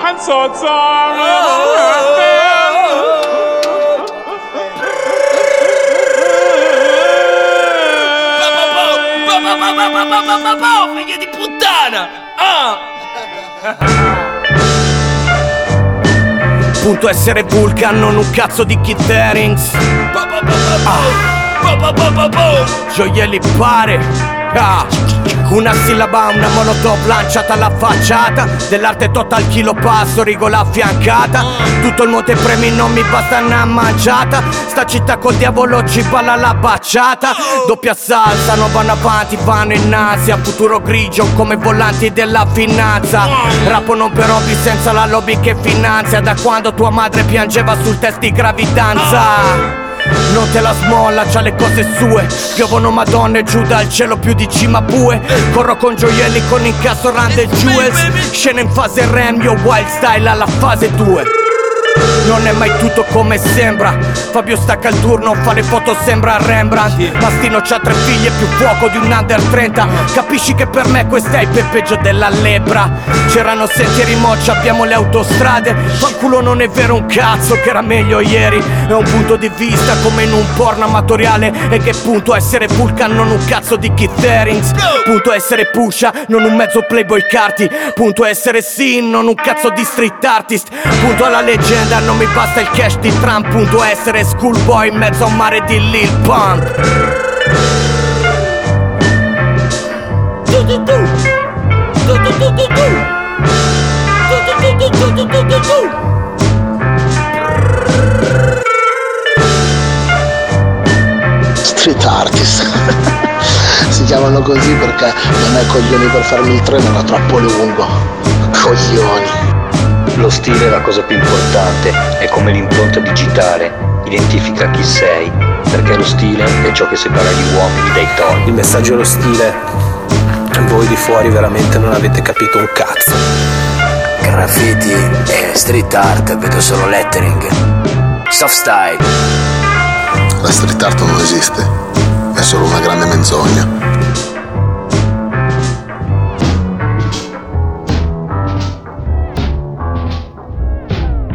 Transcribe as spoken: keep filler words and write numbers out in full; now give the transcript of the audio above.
I'm so sorry. Figlia di puttana! Ah! Punto essere Vulcan, non un cazzo di Keith Haring's. Ah. Gioielli pare. Ah. Una sillaba, una monotop lanciata alla facciata dell'arte total chilo passo, rigola affiancata. Tutto il monte premi non mi basta una mangiata. Sta città col diavolo ci balla la baciata. Doppia salsa, non vanno avanti, vanno in ansia. Futuro grigio come volanti della finanza. Rappo non per hobby senza la lobby che finanzia. Da quando tua madre piangeva sul test di gravidanza. Non te la smolla, c'ha le cose sue. Piovono madonne giù dal cielo più di Cimabue. Corro con gioielli con incasso rande jewels. Scena in fase rem, io wild style alla fase due. Non è mai tutto come sembra. Fabio stacca il turno, fa le foto sembra Rembrandt. Mastino c'ha tre figlie più fuoco di un under trenta. Capisci che per me questa è il peggio della lebbra. C'erano sentieri moccia, abbiamo le autostrade. Fanculo non è vero un cazzo che era meglio ieri. È un punto di vista come in un porno amatoriale. E che punto essere Vulcan non un cazzo di Keith Haring's. Punto essere Pusha, non un mezzo playboy carti. Punto essere Sin, non un cazzo di street artist. Punto alla leggenda, non mi basta il cash di Trump. Punto essere schoolboy in mezzo a un mare di Lil Pump. Tu tu tu Tu tu tu tu tu Tu tu tu tu tu tu tu. Street artist. Si chiamano così perché non hai coglioni per farmi il treno, era troppo lungo. Coglioni. Lo stile è la cosa più importante, è come l'impronta digitale, identifica chi sei, perché lo stile è ciò che separa gli uomini dai topi. Il messaggio è lo stile, voi di fuori veramente non avete capito un cazzo. Graffiti e street art, vedo solo lettering. Soft style. La street art non esiste, è solo una grande menzogna.